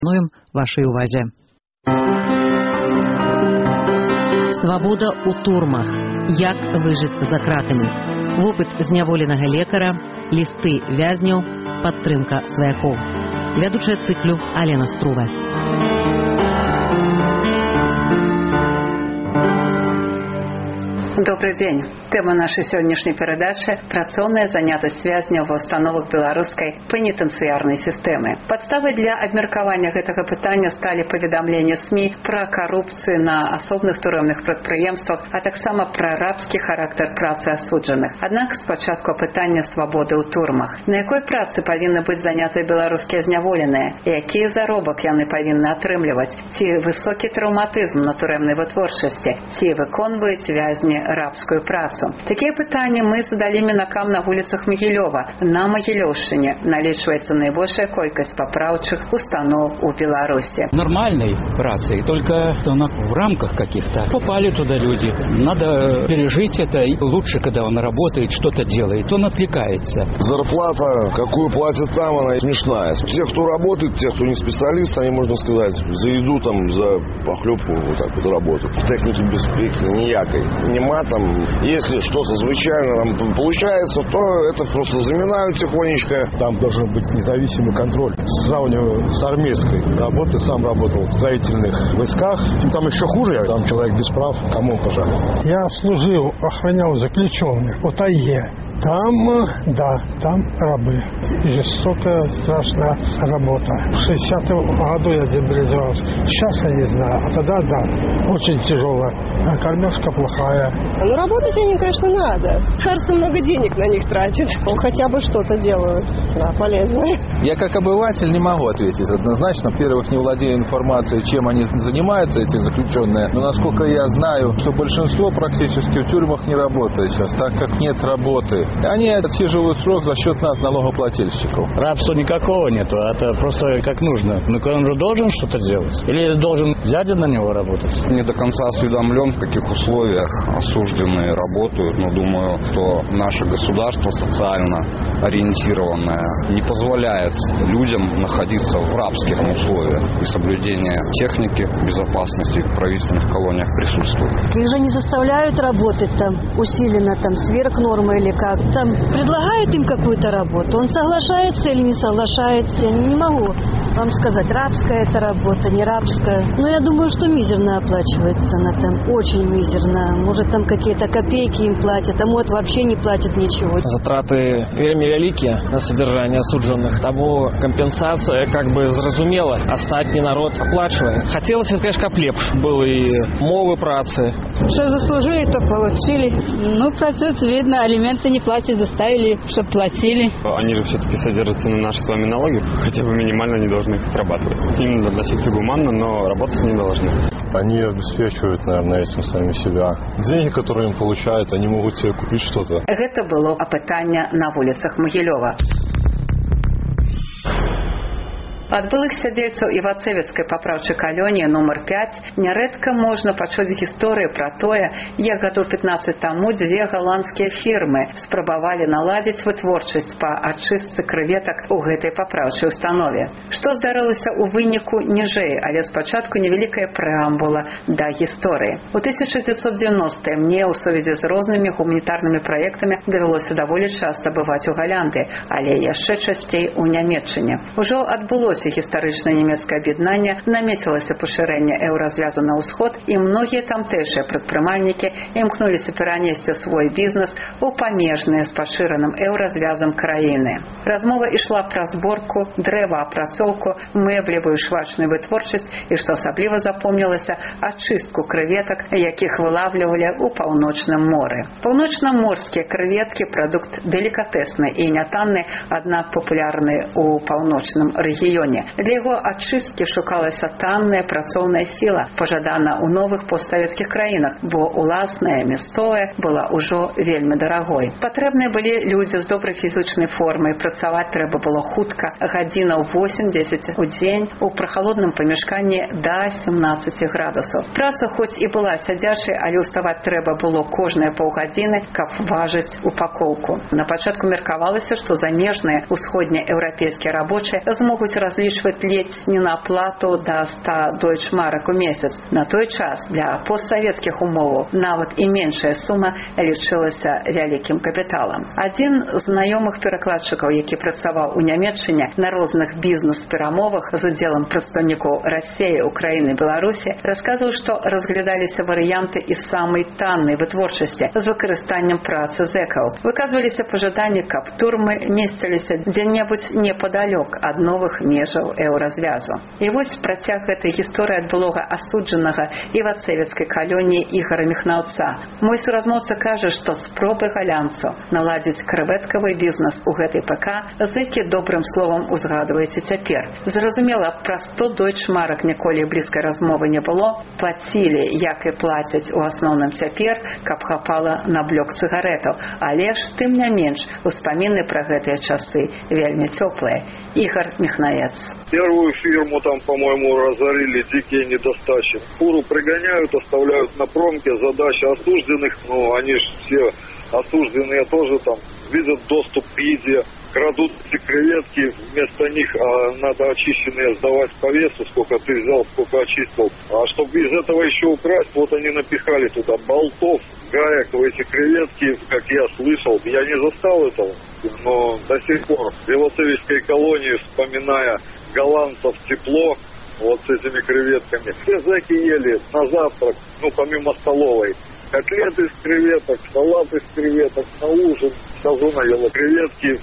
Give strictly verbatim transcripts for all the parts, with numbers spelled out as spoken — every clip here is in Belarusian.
Прапануем вашай увазе. Свабода ў турмах. Як выжыць за кратамі. Вопыт зняволенага лекара, лісты вязняў, падтрымка сваякоў. Вядучая цыклю Алена Струва. Добрый день. Тема нашей сегодняшней передачи – працоўная занятость вязняў в установах белорусской пенитенциарной системы. Подставой для обмеркования этого питания стали поведомления СМИ про коррупцию на особных тюремных предприемствах, а так само про рабский характер працы осудженных. Однако спочатку питання свободы у турмах. На якой працы повинны быть заняты белорусские зняволеные? И який заробок яны повинны атрымліваць? Ці высокий травматизм на тюремной вытворчасці? Ці выконваюць вязні рабскую працу? Такие пытания мы задали мінакам на улицах Могилева. На Могилевщине наличивается наибольшая колькость поправчих установ у Беларуси. Нормальной працей, только в рамках каких-то. Попали туда люди. Надо пережить это. И лучше, когда он работает, что-то делает. Он отвлекается. Зарплата, какую платят там, она смешная. Те, кто работает, те, кто не специалист, они, можно сказать, за еду, там, за похлебку вот так вот работают. Техники безпеки, ніякой. Нема там. Если что-то звычайно там получается, то это просто заминают тихонечко. Там должен быть независимый контроль. Сравниваю с армейской работой, сам работал в строительных войсках. Там еще хуже, там человек без прав, кому пожалуйста. Я служил, охранял заключенных в тайге. Там, да, там рабы. Жестокая, страшная работа. В шестидесятом году я демобилизовался. Сейчас я не знаю, а тогда да, очень тяжелая. А кормежка плохая. Ну, работать они, конечно, надо. Царство много денег на них тратит. Ну, хотя бы что-то делают. Да, полезное. Я как обыватель не могу ответить однозначно. Во-первых, не владею информацией, чем они занимаются, эти заключенные. Но насколько я знаю, что большинство практически в тюрьмах не работает сейчас, так как нет работы. Они отсиживают срок за счет нас, налогоплательщиков. Рабства никакого нету, это просто как нужно. Но он же должен что-то делать? Или должен дядя на него работать? Не до конца осведомлен, в каких условиях осужденные работают, но думаю, что наше государство социально ориентированное не позволяет людям находиться в рабских условиях. И соблюдение техники безопасности в правительственных колониях присутствует. Их же не заставляют работать там усиленно, там сверх нормы или как. Там предлагают им какую-то работу, он соглашается или не соглашается, я не могу вам сказать, рабская это работа, не рабская. Но я думаю, что мизерно оплачивается она там, очень мизерно. Может, там какие-то копейки им платят, а может, вообще не платят ничего. Затраты вельми великие на содержание осужденных, тому компенсация как бы зразумела, остатні народ оплачивает. Хотелось, конечно, каб лепш был и мовы працы. Что заслужили, то получили. Ну, працуют, видно, алименты не платят, заставили, чтобы платили. Они же все-таки содержатся на наши с вами налоги, хотя бы минимально не должны их отрабатывать. Им надо относиться гуманно, но работать не должны. Они обеспечивают, наверное, этим сами себя. Деньги, которые им получают, они могут себе купить что-то. Это было опытание на улицах Могилева. Ад былых сядзельцаў Івацэвіцкай папраўчай калоніі нумар пяць нярэдка можна пачуць гісторыі пра тое, як гадоў пятнаццаць таму дзве галандскія фірмы спрабавалі наладзіць вытворчасць па ачыстцы крэветак у гэтай папраўчай установе. Што здарылася ў выніку ніжэй, але спачатку невялікая прэамбула да гісторыі. У тысяча дзевяцьсот дзевяностыя мне ў сувязі з рознымі гуманітарнымі праектамі давялося даволі часта бываць у Галянды, але яшчэ часцей у Нямецчыне. Ужо адбылося гістарычнае нямецкае аб'яднанне, намецілася пашырэнне еўразвязу на ўсход, і многія тамтэйшыя прадпрымальнікі імкнуліся перанесці свой бізнес у памежныя з пашыраным еўразвязам краіны. Размова ішла пра зборку, дрэваапрацоўку, мэблевую швачную вытворчасць і, што асабліва запомнілася, ачыстку крэветак, якіх вылавлівалі ў паўночным моры. Паўночнаморскія крэветкі – прадукт делікатэсны і нятанны, аднак папулярны ў паўночным рэгіёне. Для яго ачысткі шукалася танная працоўная сіла, пажадана ў новых постсавецкіх краінах, бо уласная мясцовая была ўжо вельмі дарагой. Патрэбныя былі людзі з добрай фізічнай формай, працаваць трэба было хутка, гадзінаў восем-дзесяць у дзень у прахалодным памяшканні да сямнаццаці градусаў. Праца хоць і была сядзячай, але ўставаць трэба было кожныя паўгадзіны, каб важыць упакоўку. На пачатку меркавалася, што замежныя усходнееўрапейскія рабочыя змогуць разлічваць разлічваць ледзь не на аплату да ста дойчмарак у месяц. На той час для постсавецкіх умоваў нават і меншая сума лічылася вялікім капіталам. Адзін з знаёмых перакладчыкаў, які працаваў у Нямецчыне на розных бізнес-перамовах з удзелам прадстаўнікоў Расіі, Украіны, Беларусі, расказваў, што разглядаліся варыянты і самай таннай вытворчасці з выкарыстаннем працы зэкаў. Выказваліся пажаданні, каб турмы месціліся дзе-небудзь непадалёк ад новых межаў еўразвязу. І вось працяг гэтай гісторыі ад былога асуджанага івацэвіцкай калоніі Ігара Міхнаўца. Мой суразмоўца кажа, што спробы галянцаў наладзіць крэветкавы бізнес у гэтай ПК зэкі добрым словам узгадваеце цяпер. Зразумела, пра сто дойчмарак ніколі блізкай размовы не было. Плацілі, як і плацяць у асноўным цяпер, каб хапала на блок цыгарэтаў. Але ж, тым не менш, успаміны пра гэтыя часы вельмі цёплыя. Игорь Михнаец. Первую фирму там, по-моему, разорили дикие недостачи. Фуру пригоняют, оставляют на промке. Задача осужденных, ну, они же все осужденные тоже там видят доступ к еде, крадут эти креветки, вместо них а, надо очищенные сдавать по весу, сколько ты взял, сколько очистил. А чтобы из этого еще украсть, вот они напихали туда болтов, гаек в эти креветки, как я слышал. Я не застал этого, но до сих пор в Ивацевичской колонии, вспоминая голландцев, тепло вот с этими креветками. Все зэки ели на завтрак, ну, помимо столовой. Котлеты из креветок, салат из креветок, на ужин. Сазуна ела креветки.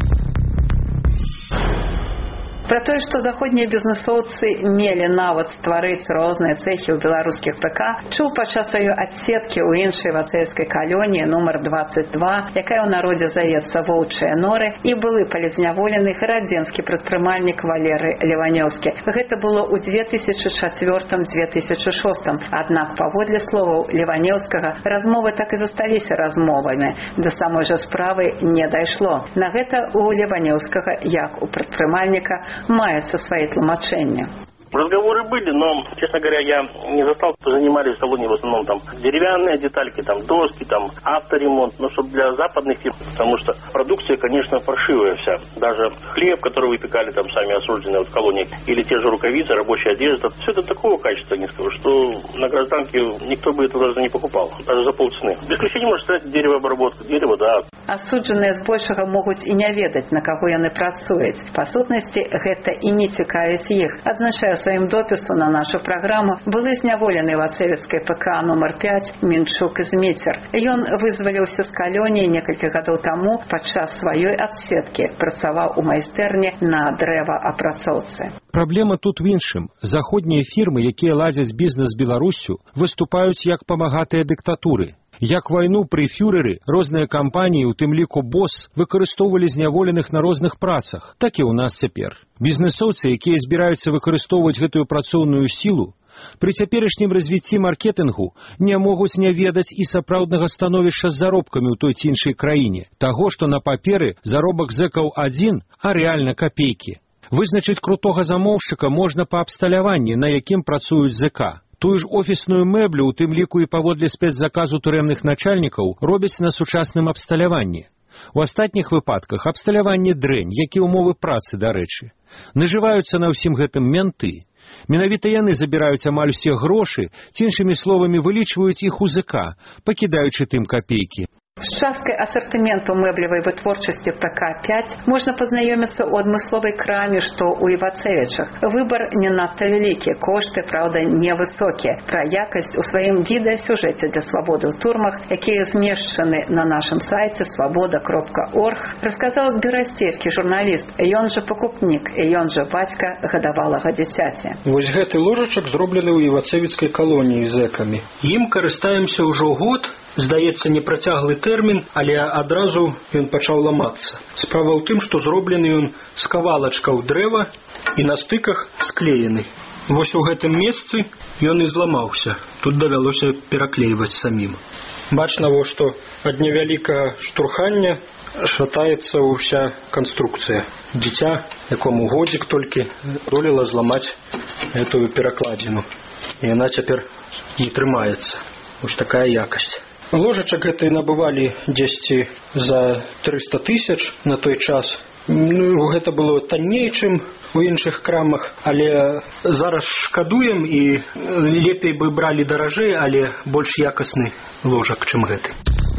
Пра тое, што заходнія бізнесоўцы мелі нават стварыць розныя цэхі ў беларускіх ПК, чуў падчас сваёй адседкі ў іншай вацэвіцкай калоніі нумар дваццаць два, якая ў народзе завецца Воўчыя норы, і былы палізняволены гарадзенскі прадпрымальнік Валерый Леванёўскі. Гэта было ў две тысячы чацвёртым - две тысячы шостым. Аднак, паводле словаў Леванёўскага, размовы так і засталіся размовамі. Да самой жа справы не дайшло. На гэта у Леванёўскага, як у прадпрымальніка, мается свои тлумачения. Разговоры были, но, честно говоря, я не застал, кто занимались в салоне в основном там деревянные детальки, там доски, там авторемонт, но чтобы для западных фирм, потому что продукция, конечно, паршивая вся. Даже хлеб, который выпекали там сами осужденные в колонии, или те же рукавицы, рабочая одежда, все это такого качества низкого, что на гражданке никто бы это даже не покупал, даже за полцены. Без исключения может стать деревообработка, дерево, да. Асуджаныя збольшага могуць і не ведаць, на каго яны працуюць. Па сутнасці, гэта і не цікавіць іх. Адзначае ў сваім допісу на нашу праграму былы зняволены вацэвіцкай ПК нумар пяць Мінчук Зміцер. Ён вызваліўся з калоніі некалькі гадоў таму падчас сваёй адседкі, працаваў у майстэрні на дрэваапрацоўцы. Праблема тут в іншым. Заходнія фірмы, якія ладзяць бізнес з Беларуссю, выступаюць як памагатыя дыктатуры. Як вайну пры фюрэры, розныя кампаніі, у тым ліку БОС, выкарыстоўвалі зняволеных на розных працах, так і ў нас цяпер. Бізнесоўцы, якія збіраюцца выкарыстоўваць гэтую працоўную сілу, пры цяперашнім развіцці маркетынгу не могуць не ведаць і сапраўднага становішча з заробкамі ў той ці іншай краіне, таго, што на паперы заробак зэкаў адзін, а рэальна капейкі. Вызначыць крутога замоўшчыка можна па абсталяванні, на якім працуюць зэка. Тую ж офісную мэблю, у тым ліку і паводле спецзаказу турэмных начальнікаў, робяць на сучасным абсталяванні. У астатніх выпадках абсталяванне дрэнь, як і ўмовы працы, дарэчы. Нажываюцца на ўсім гэтым менты. Менавіта яны забіраюць амаль усе грошы, ці іншымі словамі вылічваюць іх у ЗК, пакідаючы тым капейкі. З часткай асартыменту мэблевай вытворчасці ПК пяць можна пазнаёміцца ў адмысловай краме, што ў Івацевічах. Выбар не надта вялікі, кошты, праўда, невысокія. Пра якасць у сваім відэасюжэце для свабоды ў турмах, якія змешчаны на нашым сайце свабода кропка орг, расказаў берасцейскі журналіст, ён жа пакупнік, і ён жа бацька гадавалага дзіцяці. Вось гэты ложачак зроблены ў Івацевіцкай калоніі зэкамі. Ім карыстаемся ўжо год, здаецца, непрацяглы тэрмін, але адразу ён пачаў ламацца. Справа ў тым, што зроблены ён з кавалачкаў дрэва і на стыках склеены. Вось у гэтым месцы ён і зламаўся. Тут давялося пераклейваць самім. Бачна, во, што ад невялікага штурхання шатаецца ўся канструкцыя. Дзіця, якому годзік толькі, доліла зламаць гэтую перакладзіну. І яна цяпер не трымаецца. Вось такая якасць. Ложачак гэтай набывалі дзесьці за трыста тысяч на той час. Ну, гэта было танней, чым у іншых крамах, але зараз шкадуем і лепей бы бралі даражэй, але больш якасны ложак, чым гэты.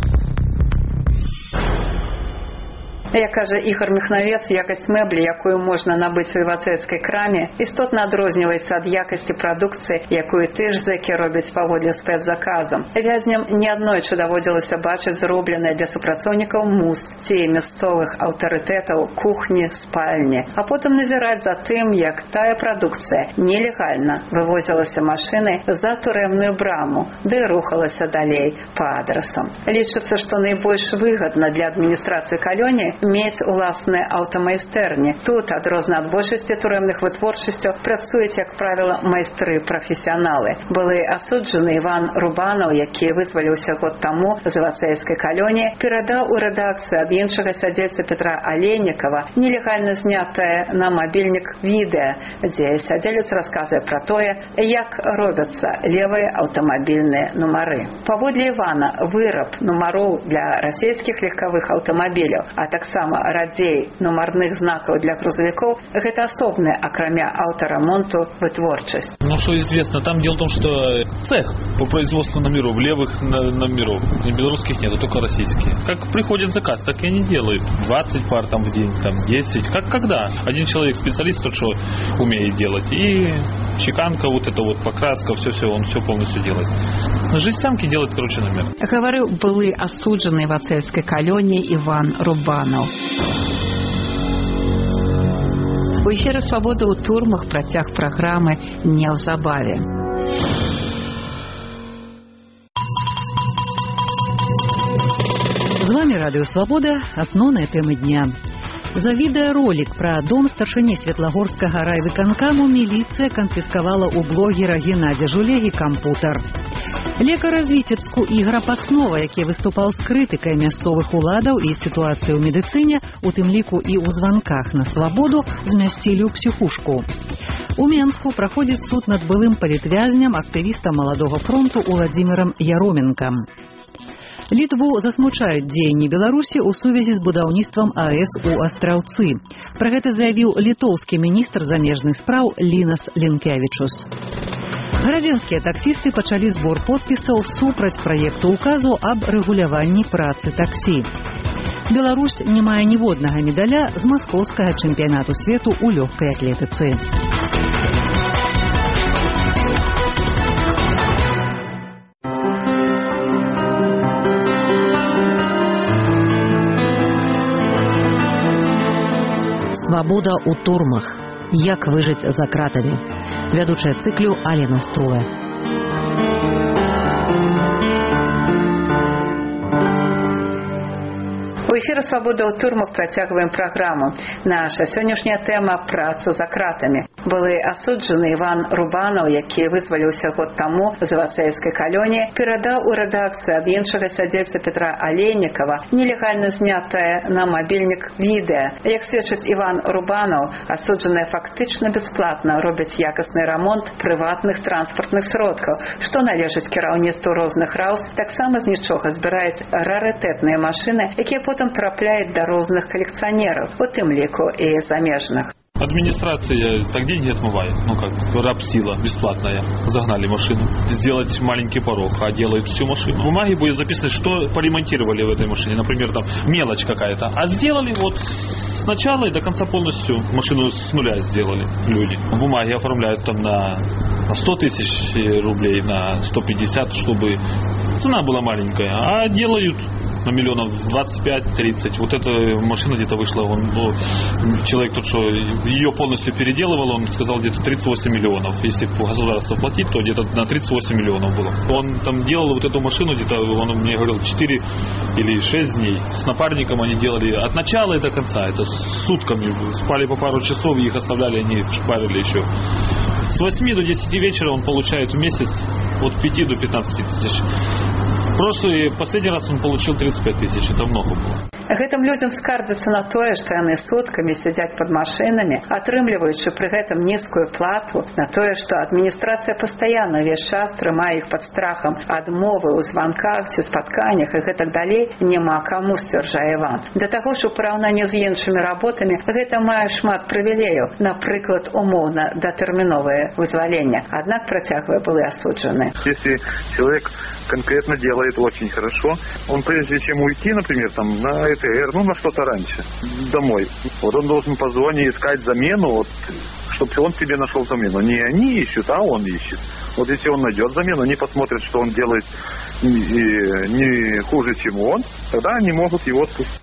Як кажа Ігор Міхнавец, якасць мэблі, якую можна набыць у івацэўскай краме, істотна адрозніваецца ад якасці прадукцыі, якую ты ж зэкі робяць паводле спецзаказам. Вязням неаднойчы даводзілася бачыць зробленыя для супрацоўнікаў мус ці мясцовых аўтарытэтаў кухні, спальні, а потым назіраць за тым, як тая прадукцыя нелегальна вывозілася машынай за турэмную браму, ды рухалася далей па адрасам. Лічыцца, што найбольш выгадна для адміністрацыі калоніі мець уласныя аўтамайстэрні. Тут, адрозна ад большасці турэмных вытворчасцяў, працуюць, як правіла, майстры-прафесіяналы. Былы асуджаны Іван Рубанаў, які вызваліўся год таму з івацэўскай калоніі, перадаў у рэдакцыю ад іншага сядзельца Петра Алейнікава нелегальна знятае на мабільнік відэа, дзе сядзелец расказвае пра тое, як робяцца левыя аўтамабільныя нумары. Паводле Івана, выраб нумароў для расійскіх легкавых аўтамабіляў, а таксама таксама радзей нумарных знакаў для грузовиков – гэта асобная, акрамя аўтарамонту, вытворчасць. Ну, что известно, там дело в том, что цех по производству номеров, левых номеров, не белорусских нет, а только российские. Как приходит заказ, так и они делают. двадцать пар там в день, там десять. Как когда? Один человек, специалист, тот, что умеет делать. И чеканка, вот это вот покраска, все-все, он все полностью делает. На жестянке делает, короче, номер. Говорил былы асуджаны івацэўскай калоніі Іван Рубанаў. У эфіры «Свабода ў турмах» працяг праграмы неўзабаве. З вами радыё «Свабода», асноўныя тэмы дня. За відэаролік пра дом старшыні Светлагорскага райвыканкаму міліцыя канфіскавала ў блогера Геннадзя Жулегі кампутар. Лекар з Віцебску Ігор Паснова, які выступаў з крытыкай мясцовых уладаў і сітуацыі ў медыцыне, у тым ліку і ў званках на свабоду, змясцілі ў псіхушку. У Менску праходзіць суд над былым палітвязням, актывістам Маладога фронту Уладзімірам Яроменкам. Літву засмучаюць дзеянні Беларусі ў сувязі з будаўніцтвам АЭС у Астраўцы. Пра гэта заявіў літоўскі міністр замежных спраў Лінас Лінкевічус. Гарадзенскія таксісты пачалі збор подпісаў супраць праекту указу аб рэгуляванні працы таксі. Беларусь не мае ніводнага медаля з маскоўскага чэмпіянату свету ў лёгкай атлетыцы. Свабода ў турмах. Як выжыць за кратамі. Вядучая цыклю Алена Струя. У эфіры «Свабода ў турмах» працягваем праграму. Наша сённяшняя тэма – праца за кратамі. Былы асуджаны Іван Рубанаў, які вызваліўся год таму з івацэўскай калоніі, перадаў у рэдакцыю ад іншага сядзельца Петра Алейнікава нелегальна знятае на мабільнік відэа. Як сведчыць Іван Рубанаў, асуджаныя фактычна бясплатна робяць якасны рамонт прыватных транспартных сродкаў, што належыць кіраўніцтву розных раус, таксама з нічога збіраюць рарытэтныя машыны, якія потым трапляюць да розных калекцыянераў, у тым ліку і замежных. Администрация так деньги отмывает, ну как рабсила бесплатная. Загнали машину, сделать маленький порог, а делают всю машину. В бумаге будет записано, что поремонтировали в этой машине, например, там мелочь какая-то, а сделали вот с начала и до конца полностью машину с нуля сделали люди. В бумаге оформляют там на сто тысяч рублей, на сто пятьдесят, чтобы цена была маленькая, а делают на миллионов двадцать пять тридцать. Вот эта машина где-то вышла, он, ну, человек тот, что ее полностью переделывал, он сказал где-то тридцать восемь миллионов. Если государство платить, то где-то на тридцать восемь миллионов было. Он там делал вот эту машину где-то, он мне говорил, четыре или шесть дней. С напарником они делали от начала и до конца. Это сутками. Спали по пару часов, и их оставляли, они шпарили еще. С восьми до десяти вечера он получает в месяц от пяти до пятнадцати тысяч. Прошлый, последний раз он получил тридцать пять тысяч, это много было. Гэтым людзям скардзяцца на тое, што яны суткамі сядзяць пад машынамі, атрымліваючы пры гэтым нізкую плату, на тое, што адміністрацыя пастаянна ўвесь час трымае іх пад страхам адмовы ў званках ці спатканнях і гэтак далей, няма каму, сцвярджае Іван. Да таго ж у параўнанні з іншымі работамі гэта мае шмат прывілеяў, напрыклад, умоўна датэрміновае вызвалення. Аднак, працягвае былы асуджаны. Если человек конкретно делает очень хорошо, он прежде чем уйти, например, там на Э Т Р, ну на что-то раньше, домой, вот он должен позвонить, искать замену, вот, чтобы он тебе нашел замену. Не они ищут, а он ищет. Вот если он найдет замену, они посмотрят, что он делает не, не хуже, чем он, тогда они могут его отпустить.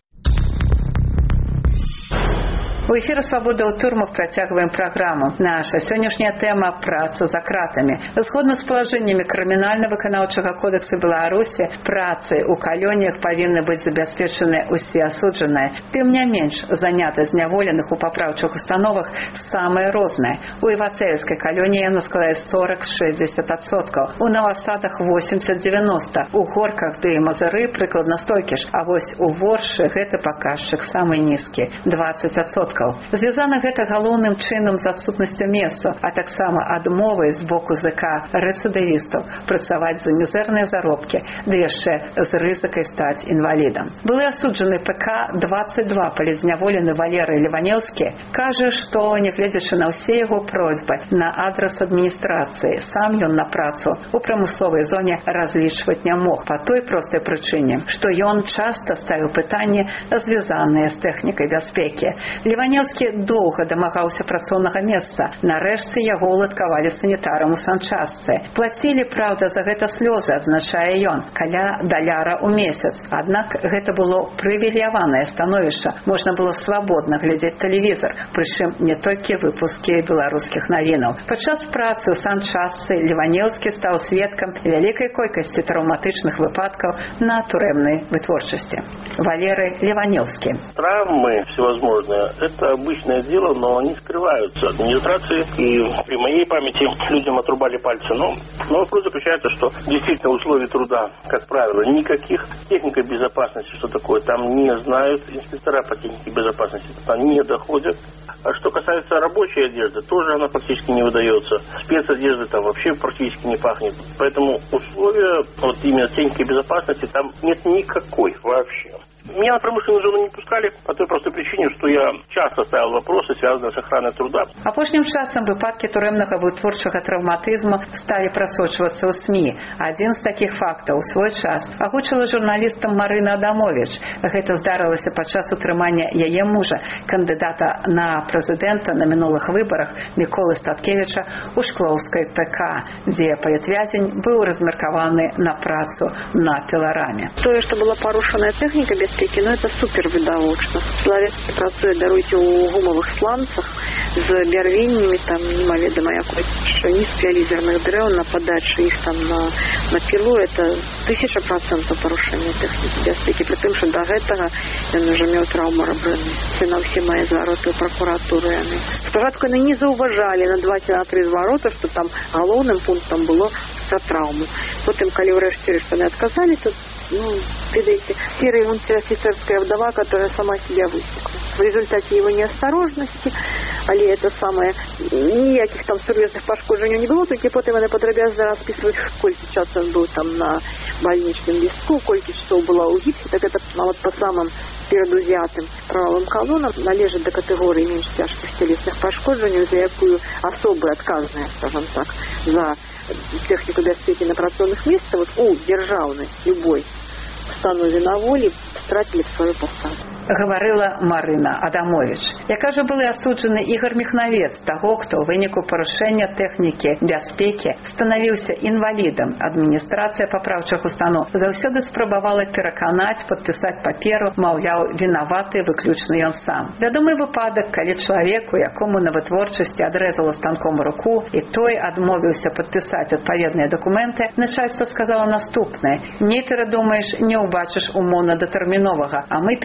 У эфіры «Свабода ў турмах» працягваем праграму. Наша сённяшняя тэма – праца за кратамі. Згодна з палажэннямі крымінальна-выканаўчага кодексу Беларусі, працы ў калоніях павінны быць забяспечаны ўсе асуджаныя. Тым не менш, занята зняволеных у папраўчых установах самае рознае. У Івацэўскай калоніі яно складае сорок-шэсцьдзесят адсоткаў, у Новасадах восемьдесят-девяносто, у Горках ды Мазыры прыкладна столькі ж, а вось у Воршы гэты паказчык самы нізкі – дваццаць адсоткаў. Звязана гэта галоўным чынам з адсутнасцю месцу, а таксама адмовай з боку ЗК рэцыдывістаў працаваць за мізэрныя заробкі, ды яшчэ з рызыкай стаць інвалідам. Былы асуджаны Пэ Ка двадцать два палізняволены Валерый Леванеўскі кажа, што, нягледзячы на ўсе яго просьбы на адрас адміністрацыі, сам ён на працу у прамысловай зоне разлічваць не мог па той простай прычыне, што ён часта ставіў пытанні, звязаныя з тэхнікай бяспекі. Леванеўскі доўга дамагаўся працоўнага месца. Нарэшце яго уладкавалі санітарам у санчастцы. Плацілі, праўда, за гэта слёзы, адзначае ён, каля даляра ў месяц. Аднак гэта было прывілеяванае становішча. Можна было свабодна глядзець тэлевізор, прычым не толькі выпускі беларускіх навінаў. Падчас працы ў санчастцы Леванеўскі стаў сведкам вялікай колькасці траўматычных выпадкаў на турэмнай вытворчасці. Валерый Леванеўскі. Травмы всевозможные – это обычное дело, но они скрываются от администрации. И при моей памяти людям отрубали пальцы. Но, но вопрос заключается, что действительно условий труда, как правило, никаких. Техника безопасности, что такое, там не знают. Инспектора по технике безопасности там не доходят. А что касается рабочей одежды, тоже она практически не выдается. Спецодежды там вообще практически не пахнет. Поэтому условия вот именно техники безопасности там нет никакой вообще. Меня на промышленную зону не пускали по той простой причине, что я часто ставил вопросы, связанные с охраной труда. Апошнім часам выпадкі турэмнага вытворчага травматызму сталі прасочвацца ў СМІ. Адзін з такіх фактаў у свой час агучыла журналістам Марына Адамович. Гэта здарылася падчас утрымання яе мужа, кандыдата на прэзідэнта на мінулых выбарах Міколы Статкевіча ў Шклоўскай Пэ Ка, дзе палітвязень быў размеркаваны на працу на пілараме. Тое, што была парушаная тэхніка без Ну, это супер відавочна. Чалавек працуе, даруйце, у гумавых сланцах з бярвеннямі, там, немаведама якой, што нізкія лізерных дрэў на падачу іх там на, на пілу, это тысяча процентов парушэння тэхнікі бяспекі. Пры тым, што да гэтага ён уже меў траўму рабрыны. Це на ўсе мае звароты ў пракуратуры яны. Спачатку яны не заўважалі на два ці на тры звароты, што там галоўным пунктам было за траўму. Потым, калі ўрэшце рэшт яны адказалі, то ну, видите, серая унтер-офицерская вдова, которая сама себя высекла. В результате его неосторожности, але это самое, никаких там серьезных пошкоджений не было, только потом она подробязно расписывает, сколько час он был там на больничном листку, сколько часов была у гипсе, так это а вот по самым перадузятым правовым колоннам належит до категории меньше тяжких телесных пошкоджений, за якую особо отказная, скажем так, за технику бяспекі на працоўных месцах, вот у дзяржаўнай любой установе на волі стратили свою посаду. Гаварыла Марына Адамович. Яка же былы асуджаны Ігор Міхнавец, таго, хто ў выніку парушэння тэхнікі бяспекі станавіўся інвалідам. Адміністрацыя папраўчых устаноў заўсёды спрабавала пераканаць, падпісаць паперу, маўляў, вінаваты выключна ён сам. Вядомы выпадак, калі чалавеку, якому на вытворчасці адрэзала станком руку, і той адмовіўся падпісаць адпаведныя дакументы, начальство сказала наступнае: не перадумаеш, не ўбачыш умоўна датэрміновага, а мы перавядзём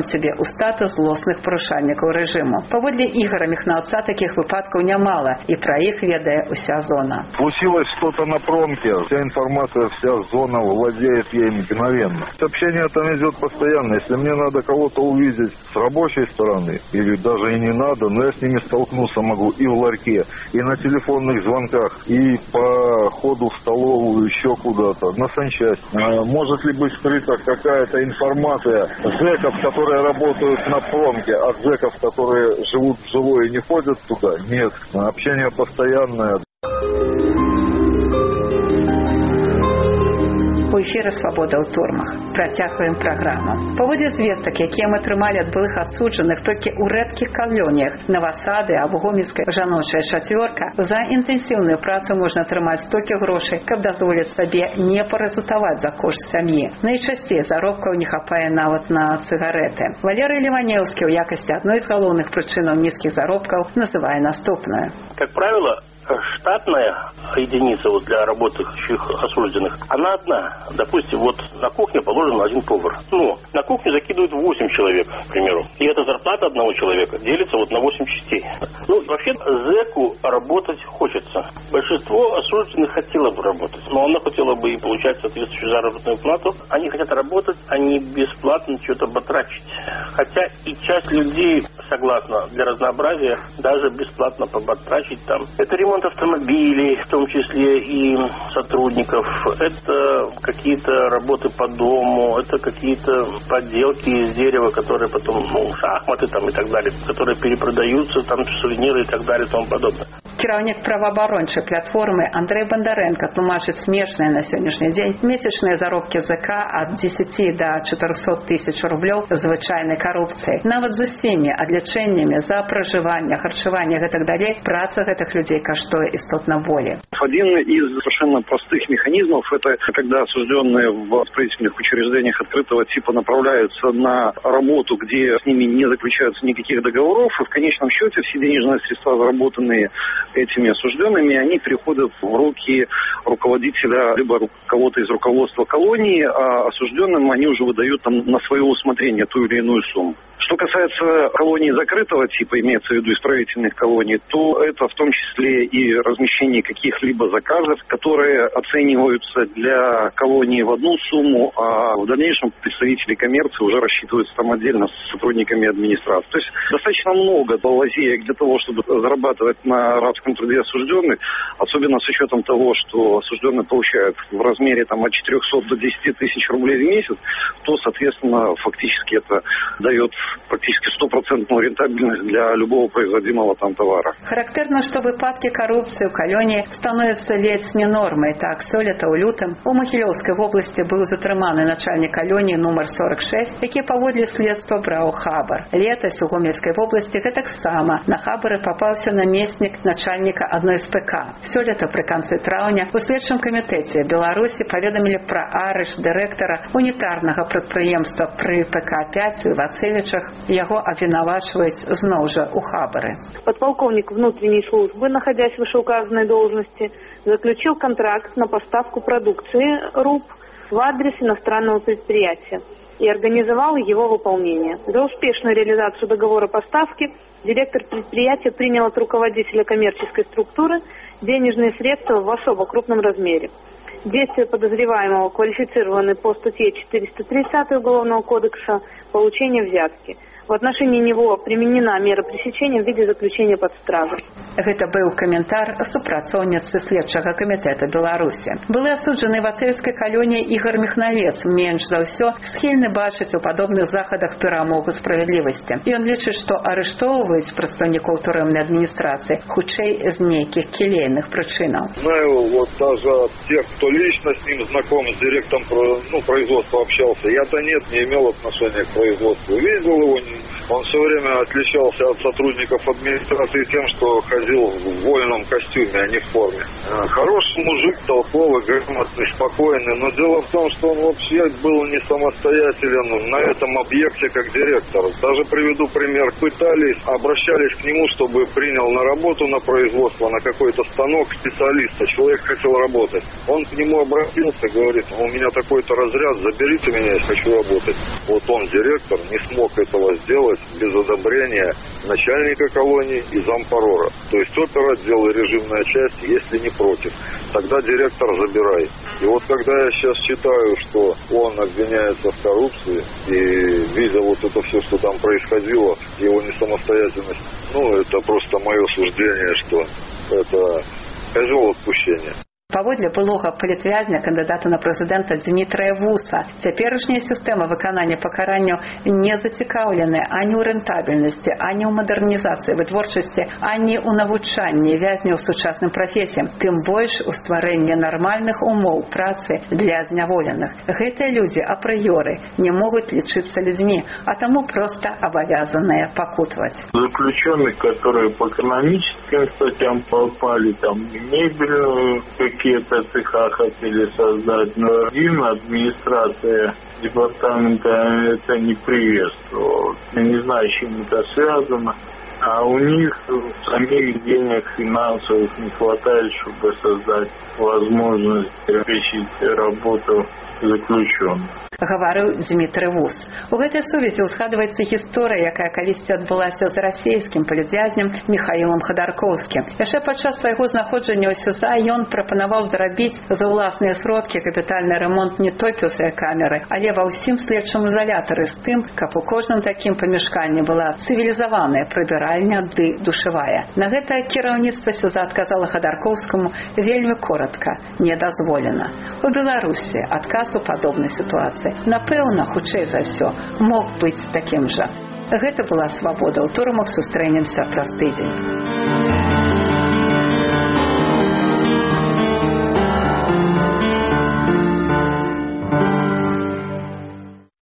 себе ў статус злосных парушальнікаў рэжыму. Паводле Ігора Міхнаўца такіх выпадкаў нямала, і пра іх ведае уся зона. Случилось что-то на промке, вся информация, вся зона владеет ей мгновенно. Общение там идет постоянно. Если мне надо кого-то увидеть с рабочей стороны, или даже и не надо, но я с ними столкнуться могу и в ларьке, и на телефонных звонках, и по ходу в столовую, еще куда-то, на санчасть. А может ли быть скрыта какая-то информация зэков, которые работают на промке, от зэков, которые живут в жилой и не ходят туда? Нет. Общение постоянное. У эфіры «Свабода ў турмах». Працягваем праграму. Паводле звестак, якія мы атрымалі ад былых адсуджаных толькі ў рэдкіх калоніях Новасады або гомельская жаночая чацвёрка, за інтэнсіўную працу можна атрымаць столькі грошай, каб дазволіць сабе не паразутаваць за кошт сям'і. Найчасцей заробкаў не хапае нават на цыгареты. Валерый Леванеўскі ў якасці адной з галоўных прычынаў нізкіх заробкаў называе наступную. Как правило, штатная единица вот для работающих осужденных, она одна. Допустим, вот на кухне положен один повар. Но на кухню закидывают восемь человек, к примеру. И эта зарплата одного человека делится вот на восемь частей. Ну, вообще, зэку работать хочется. Большинство осужденных хотело бы работать, но она хотела бы и получать соответствующую заработную плату. Они хотят работать, а не бесплатно что-то батрачить. Хотя и часть людей согласна для разнообразия даже бесплатно побатрачить там. Это ремонт автомобилей, в том числе и сотрудников. Это какие-то работы по дому, это какие-то подделки из дерева, которые потом, ну, шахматы там и так далее, которые перепродаются, там сувениры и так далее и тому подобное. Кіраўнік праваабарончай платформы Андрей Бондаренко тлумачыць смешныя на сённяшні дзень месячныя заробкі ЗК ад дзесяці да чатырохсот тысяч рублёў звычайнай карупцыі. Нават з усімі адлічэннямі за пражыванне, харчаванне і так далей, праца гэтых людей каштуе істотна болей. Один из совершенно простых механизмов – это когда осужденные в исправительных учреждениях открытого типа направляются на работу, где с ними не заключаются никаких договоров, и в конечном счете все денежные средства, заработанные этими осужденными, они переходят в руки руководителя либо кого-то из руководства колонии, а осужденным они уже выдают там на свое усмотрение ту или иную сумму. Что касается колоний закрытого типа, имеется в виду исправительных колоний, то это в том числе и размещение каких-либо заказов, которые оцениваются для колонии в одну сумму, а в дальнейшем представители коммерции уже рассчитываются там отдельно с сотрудниками администрации. То есть достаточно много лазеек для того, чтобы зарабатывать на рабском труде осужденных, особенно с учетом того, что осужденные получают в размере там, от четырехсот до десяти тысяч рублей в месяц, то, соответственно, фактически это дает практически стопроцентную рентабельность для любого производимого там товара. Характерно, что выпадки коррупции у калоні становятся ледь не нормой. Так, сёлета у лютым у Могилёўскай области был затрыманы начальник калоні номер сорок шесть, які паводле следства браў хабар. Летась у Гомельской области гэтаксама на хабары попаўся намеснік начальника одной з ПК. Сёлета пры канцы траўня у следчым камітэце Беларусі паведамілі пра арышт дырэктара унітарнага прадпрыемства пры ПК пять у Ивацевичах. Яго обвинувачивают зноў жа у хабары. Подполковник внутренней службы, находясь в вышеуказанной должности, заключил контракт на поставку продукции РУП в адрес иностранного предприятия и организовал его выполнение. За успешную реализацию договора поставки директор предприятия принял от руководителя коммерческой структуры денежные средства в особо крупном размере. Действия подозреваемого квалифицированы по статье четыреста тридцать Уголовного кодекса «Получение взятки». В отношении него применена мера пресечения в виде заключения под стражу. Гэта быў каментар супрацоўніцы следчага камітэта Беларусі. Былы асуджаны вацэўскай калоніі Ігор Міхнавец менш за ўсё схільны бачыць у падобных захадах перамогу справядлівасці. Ён лічыць, што арыштоўваюць прадстаўнікоў турэмнай адміністрацыі хутчэй з нейкіх келейных прычынаў. Знаю, вот даже от тех, кто лично с ним знаком, с директором ну, производства общался, я-то нет, не имел отношения к производству. Видел его, Он все время отличался от сотрудников администрации тем, что ходил в вольном костюме, а не в форме. Хороший мужик, толковый, грамотный, спокойный, но дело в том, что он вообще был не самостоятелен на этом объекте как директор. Даже приведу пример. Пытались, обращались к нему, чтобы принял на работу на производство, на какой-то станок специалиста. Человек хотел работать. Он к нему обратился, говорит: у меня такой-то разряд, заберите меня, я хочу работать. Вот он, директор, не смог этого сделать без одобрения начальника колонии и зампорора. То есть оперотдел и режимная часть, если не против, тогда директор забирай. И вот когда я сейчас читаю, что он обвиняется в коррупции, и видя вот это все, что там происходило, его несамостоятельность, ну, это просто мое суждение, что это козел отпущения. Паводле былога палітвязня, кандидата на прэзідэнта Дмітрая Вуса, цяперашняя сістэма выканання пакаранняў не зацікаўленая ані ў рэнтабельнасці, ані ў мадэрнізацыі вытворчасці, ані ў навучанні вязняў сучасным прафесіям, тым больш у стварэнні нармальных умоў працы для зняволеных. Гэтыя людзі апрыёры не могуць лічыцца людзьмі, а таму проста абавязаныя пакутаваць. Заключенных, которые по экономическим статьям попали, там мебельную, какие-то цеха хотели создать, но им администрация департамента это не приветствовала. Я не знаю, с чем это связано. А у них самих денег финансовых не хватает, чтобы создать возможность обеспечить работу заключенных. Гаварыў Дмітрый Вус. У гэтай сувязі ўзгадваецца гісторыя, якая калісьці адбылася з расійскім палітвязням Міхаілам Хадаркоўскім. Яшчэ падчас свайго знаходжання ў СІЗА ён прапанаваў зрабіць за ўласныя сродкі капітальны рамонт не толькі ў сваёй камеры, але ва ўсім следчым ізалятары з тым, каб у кожным такім памяшканні была цывілізаваная прыбіральня ды душавая. На гэта кіраўніцтва СІЗА адказала Хадаркоўскаму вельмі коротка: не дазволена. У Беларусі адказ у падобнай сітуацыі, напэўна, хутчэй за ўсё, мог быць такім жа. Гэта была свабода. У турмах сустрэнемся праз тыдзень.